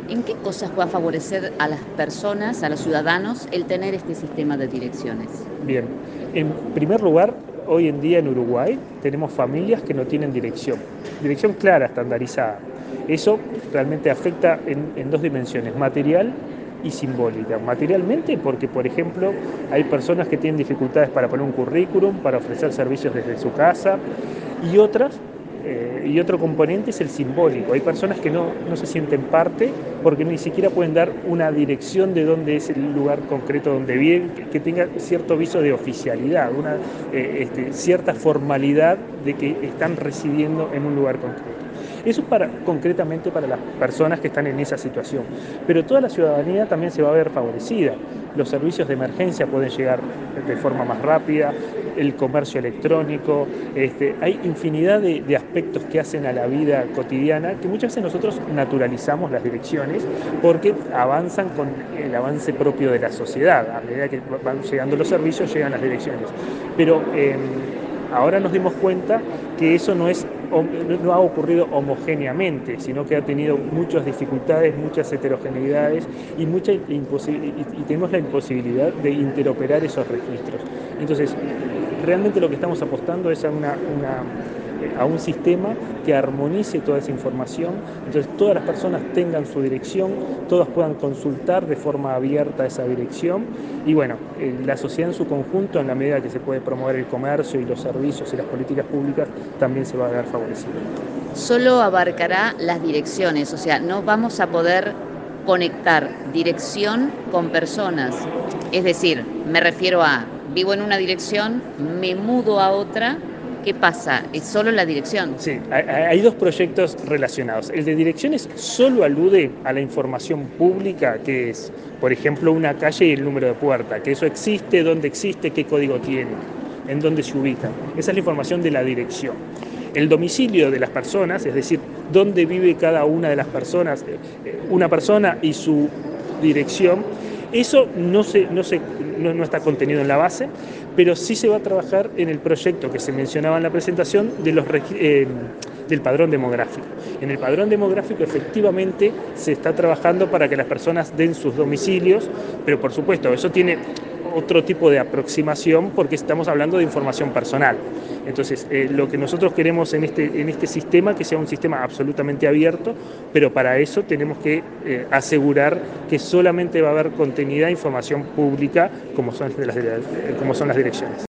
¿En qué cosas va a favorecer a las personas, a los ciudadanos, el tener este sistema de direcciones? Bien, en primer lugar, hoy en día en Uruguay tenemos familias que no tienen dirección clara, estandarizada. Eso realmente afecta en dos dimensiones, material y simbólica. Materialmente porque, por ejemplo, hay personas que tienen dificultades para poner un currículum, para ofrecer servicios desde su casa, y y otro componente es el simbólico. Hay personas que no se sienten parte porque ni siquiera pueden dar una dirección de dónde es el lugar concreto donde viven, que tenga cierto viso de oficialidad, cierta formalidad de que están residiendo en un lugar concreto. Eso es concretamente para las personas que están en esa situación. Pero toda la ciudadanía también se va a ver favorecida. Los servicios de emergencia pueden llegar de forma más rápida, el comercio electrónico, hay infinidad de aspectos que hacen a la vida cotidiana que muchas veces nosotros naturalizamos las direcciones porque avanzan con el avance propio de la sociedad. A medida que van llegando los servicios, llegan las direcciones. Pero ahora nos dimos cuenta que eso no ha ocurrido homogéneamente, sino que ha tenido muchas dificultades, muchas heterogeneidades y tenemos la imposibilidad de interoperar esos registros. Entonces, realmente lo que estamos apostando es a un sistema que armonice toda esa información, entonces todas las personas tengan su dirección, todas puedan consultar de forma abierta esa dirección y bueno, la sociedad en su conjunto, en la medida que se puede promover el comercio y los servicios y las políticas públicas, también se va a ver favorecida. Solo abarcará las direcciones, o sea, no vamos a poder conectar dirección con personas. Es decir, me refiero a, vivo en una dirección, me mudo a otra, ¿qué pasa? ¿Es solo la dirección? Sí, hay dos proyectos relacionados. El de direcciones solo alude a la información pública, que es, por ejemplo, una calle y el número de puerta, que eso existe, dónde existe, qué código tiene, en dónde se ubica. Esa es la información de la dirección. El domicilio de las personas, es decir, dónde vive cada una de las personas, una persona y su dirección, eso no está contenido en la base, pero sí se va a trabajar en el proyecto que se mencionaba en la presentación del padrón demográfico. En el padrón demográfico efectivamente se está trabajando para que las personas den sus domicilios, pero por supuesto eso tiene otro tipo de aproximación porque estamos hablando de información personal. Entonces, lo que nosotros queremos en este sistema, que sea un sistema absolutamente abierto, pero para eso tenemos que asegurar que solamente va a haber contenida información pública como son las direcciones.